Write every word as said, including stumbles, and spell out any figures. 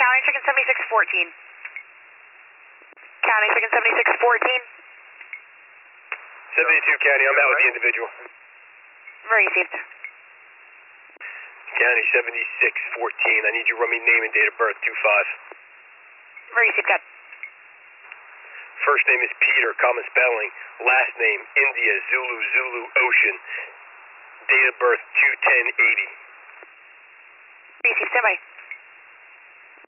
County, chicken seventy-six fourteen. County, chicken seventy-six fourteen. seventy-two County, I'm out with the individual. Received. County seventy-six fourteen, I need you to run me name and date of birth, two five. Received, got. First name is Peter, common spelling. Last name, India, Zulu, Zulu, Ocean. Date of birth, two ten eighty. Received, stand by.